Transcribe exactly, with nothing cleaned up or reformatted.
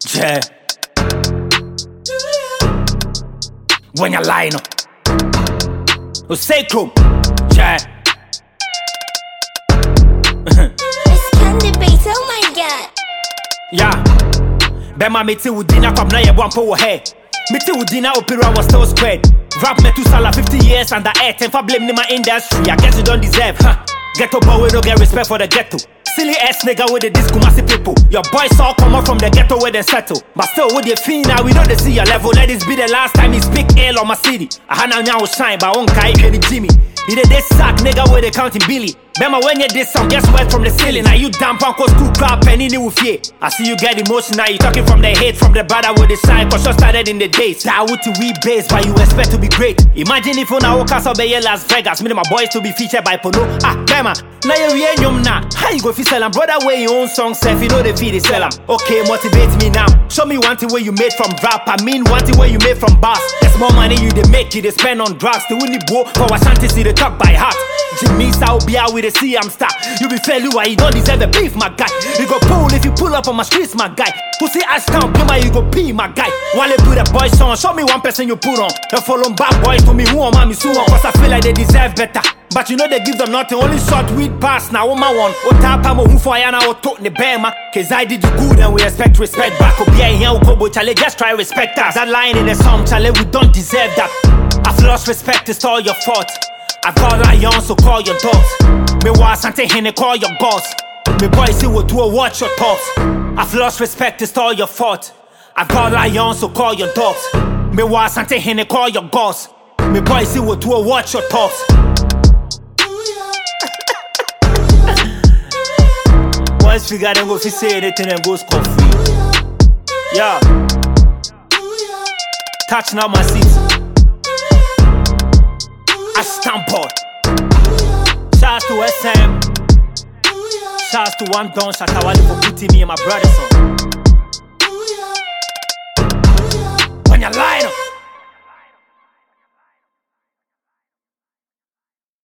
Yeah. When you line up, oh say cool. Yeah. It's Candy Bass, oh my god. Yeah. Bema meti udina kwa mna ye wampo wo he. Meti udina opera was still squared. Rap Metusala fifty years under air. Ten for blame in my industry. I guess you don't deserve, huh? Ghetto boy, we don't get respect for the ghetto. Silly ass nigga with the disco massive people. Your boys all come up from the ghetto where they settle. But still with your fee now, we know they see your level. Let this be the last time he speak ill on my city. I had now now shine, but one guy Kenny Jimmy. He did this sack nigga where they counting Billy. Remember when you did some guess word from the ceiling. Now you damn punk school crap penny new fear. I see you get emotional, you talking from the hate from the brother with the sign. Cause you started in the days. That would to we base, but you expect to be great. Imagine if on our castle be Las Vegas. Me and my boys to be featured by Pono. Ah, Bema. Now you real yum na. How you go fi sell 'em? Brother where your own song self, you know the feed it sell 'em. Okay, motivate me now. Show me one thing where you made from rap. I mean one thing where you made from bars. There's more money you they make, you they spend on drugs. The winnie bo for Ashanti see the talk by heart. Jimmy Sao be out with a C M star. You be fair, you don't deserve the beef, my guy. You go pull if you pull up on my streets, my guy. Pussy ass down, play my you go pee, my guy. While they put a boy song, show me one person you put on. They follow bad boys to me, who am I, me so on. Cause I feel like they deserve better. But you know they give them nothing, only short weed pass. Now what my one, what type of who for yana or talk the bema. Cause I did you good and we expect respect back. Up here, here, Kobo Chale, just try respect us. That line in the song, Chale, we don't deserve that. I've lost respect, it's all your fault. I've got lions, so call your dogs. Me was Sante Hene, call your boss. Me boys see what do watch your talks. I've lost respect, it's all your fault. I've got lions, so call your dogs. Me was Sante Hene, call your boss. Me boys see what do watch your talks. Once we got them go fi say anything and go score free. Yeah. Touch now my seat. I stamp out. Shouts to S M. Shouts to One Don Shatawali for putting me and my brothers on.